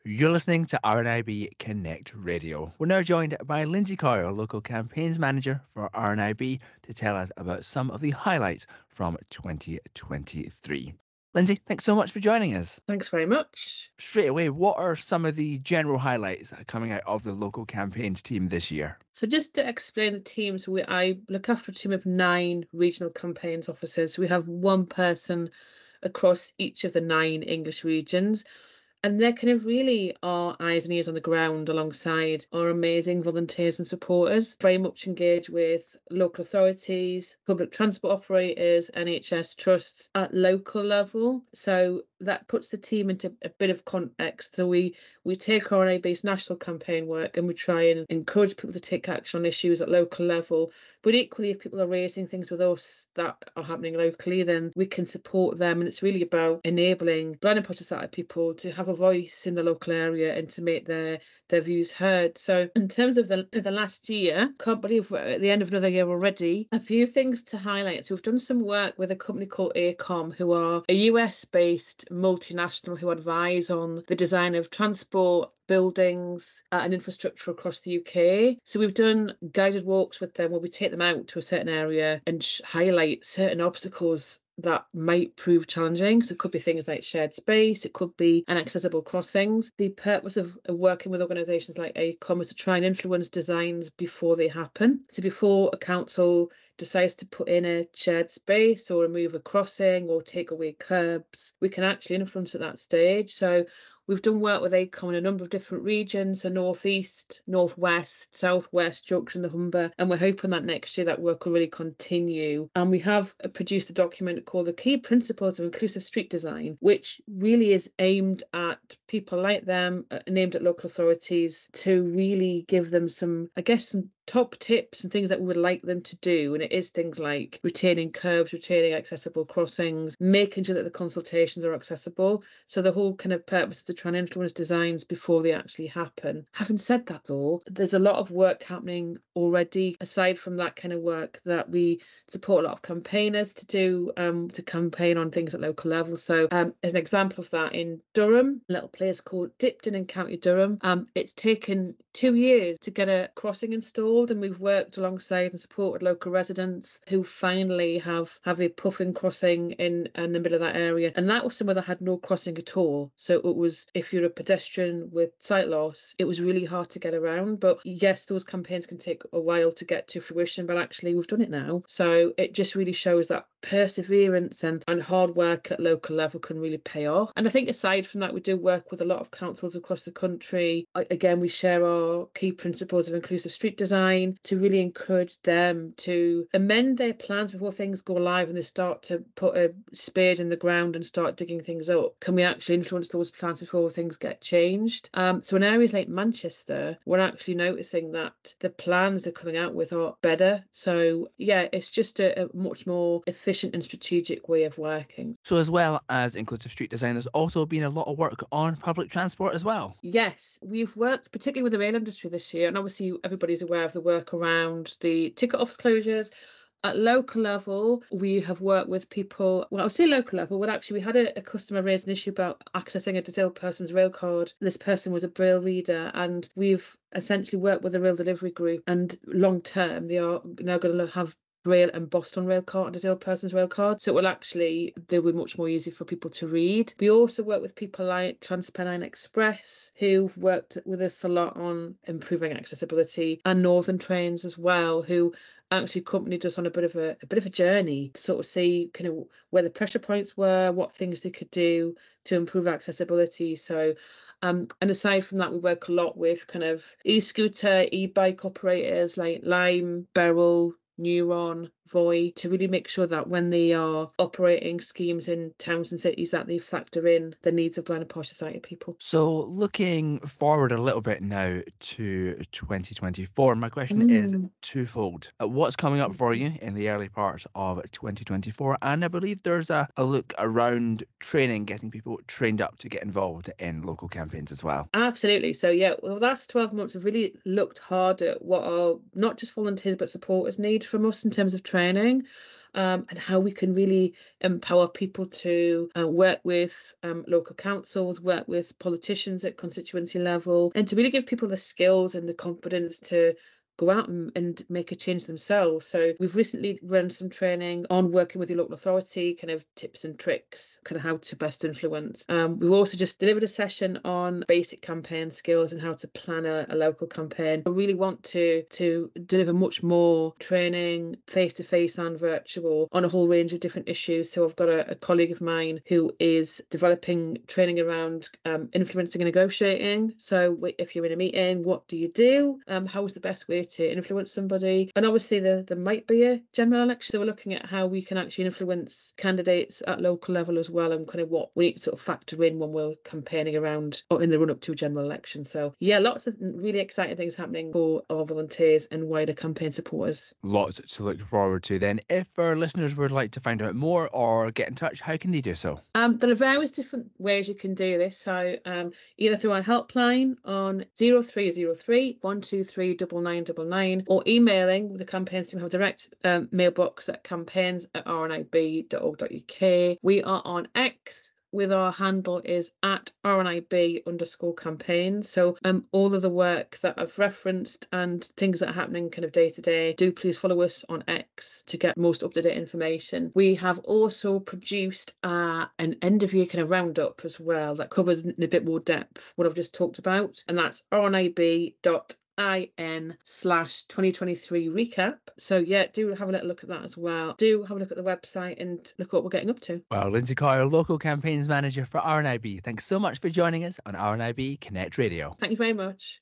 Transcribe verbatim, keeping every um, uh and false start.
You're listening to R N I B Connect Radio. We're now joined by Lindsay Coyle, local campaigns manager for R N I B, to tell us about some of the highlights from twenty twenty-three. Lindsay, thanks so much for joining us. Thanks very much. Straight away, what are some of the general highlights that are coming out of the local campaigns team this year? So just to explain the teams, we I look after a team of nine regional campaigns officers. We have one person across each of the nine English regions. And they're kind of really our eyes and ears on the ground alongside our amazing volunteers and supporters, very much engaged with local authorities, public transport operators, N H S trusts at local level. So that puts the team into a bit of context. So we we take our R N I B's national campaign work and we try and encourage people to take action on issues at local level. But equally, if people are raising things with us that are happening locally, then we can support them. And it's really about enabling blind and partially sighted people to have a voice in the local area and to make their their views heard. So in terms of the the last year, can't believe we're at the end of another year already. A few things to highlight. So we've done some work with a company called AECOM, who are a U S based multinational who advise on the design of transport, buildings uh, and infrastructure across the U K. So we've done guided walks with them where we take them out to a certain area and sh- highlight certain obstacles that might prove challenging. So it could be things like shared space, it could be inaccessible crossings. The purpose of working with organisations like AECOM is to try and influence designs before they happen. So before a council decides to put in a shared space or remove a crossing or take away curbs, we can actually influence at that stage. So we've done work with AECOM in a number of different regions, the North East, North West, South West, Yorkshire and the Humber, and we're hoping that next year that work will really continue. And we have produced a document called The Key Principles of Inclusive Street Design, which really is aimed at people like them and aimed at local authorities to really give them some, I guess, some top tips and things that we would like them to do. And it is things like retaining curbs, retaining accessible crossings, making sure that the consultations are accessible. So the whole kind of purpose is to try and influence designs before they actually happen. Having said that though, there's a lot of work happening already aside from that kind of work that we support a lot of campaigners to do, um, to campaign on things at local level. So um, as an example of that, in Durham, a little place called Dipton in County Durham, um, it's taken two years to get a crossing installed, and we've worked alongside and supported local residents who finally have have a puffin crossing in, in the middle of that area. And that was somewhere that had no crossing at all. So it was, if you're a pedestrian with sight loss, it was really hard to get around. But yes, those campaigns can take a while to get to fruition, but actually we've done it now. So it just really shows that perseverance and, and hard work at local level can really pay off. And I think aside from that, we do work with a lot of councils across the country. Again, we share our key principles of inclusive street design to really encourage them to amend their plans before things go live and they start to put a spade in the ground and start digging things up. Can we actually influence those plans before things get changed? Um, so in areas like Manchester, we're actually noticing that the plans they're coming out with are better. So yeah, it's just a, a much more efficient and strategic way of working. So as well as inclusive street design, there's also been a lot of work on public transport as well. Yes, we've worked particularly with the rail industry this year, and obviously everybody's aware of the work around the ticket office closures. At local level, we have worked with people, well, I would say local level, but actually we had a, a customer raise an issue about accessing a disabled person's rail card. This person was a Braille reader, and we've essentially worked with a rail delivery group, and long term they are now going to have Braille embossed on rail card, disabled person's rail card. So it will actually, they'll be much more easy for people to read. We also work with people like TransPennine Express, who've worked with us a lot on improving accessibility, and Northern Trains as well, who actually accompanied us on a bit of a, a bit of a journey to sort of see kind of where the pressure points were, what things they could do to improve accessibility. So Um, and aside from that, we work a lot with kind of e-scooter, e-bike operators like Lime, Beryl, Neuron, Voi, to really make sure that when they are operating schemes in towns and cities that they factor in the needs of blind and partially sighted people. So looking forward a little bit now to twenty twenty-four, my question is Mm. twofold. Uh, What's coming up for you in the early part of twenty twenty-four? And I believe there's a, a look around training, getting people trained up to get involved in local campaigns as well. Absolutely. So yeah, well, the last twelve months have really looked hard at what our not just volunteers but supporters need from us in terms of training. um, and how we can really empower people to uh, work with um, local councils, work with politicians at constituency level, and to really give people the skills and the confidence to go out and, and make a change themselves. So we've recently run some training on working with your local authority, kind of tips and tricks, kind of how to best influence. Um, we've also just delivered a session on basic campaign skills and how to plan a, a local campaign. I really want to to deliver much more training, face-to-face and virtual, on a whole range of different issues. So I've got a, a colleague of mine who is developing training around um, influencing and negotiating. So if you're in a meeting, what do you do? Um, how is the best way to influence somebody? And obviously there, there might be a general election, so we're looking at how we can actually influence candidates at local level as well, and kind of what we need to sort of factor in when we're campaigning around or in the run up to a general election. So yeah, lots of really exciting things happening for our volunteers and wider campaign supporters. Lots to look forward to then. If our listeners would like to find out more or get in touch, how can they do so? Um, there are various different ways you can do this. So um, either through our helpline on zero three zero three, one two three, nine nine nine nine, or emailing the campaigns team. Have a direct um, mailbox at campaigns at r n i b dot org dot u k. We are on X, with our handle is at R N I B underscore campaign. So um, all of the work that I've referenced and things that are happening kind of day to day, do please follow us on X to get most up-to-date information. We have also produced uh, an end of year kind of roundup as well that covers in a bit more depth what I've just talked about, and that's r n i b dot in slash twenty twenty-three recap. So yeah, do have a little look at that as well. Do have a look at the website and look at what we're getting up to. Well, Lindsay Coyle, Local Campaigns Manager for R N I B, thanks so much for joining us on R N I B Connect Radio. Thank you very much.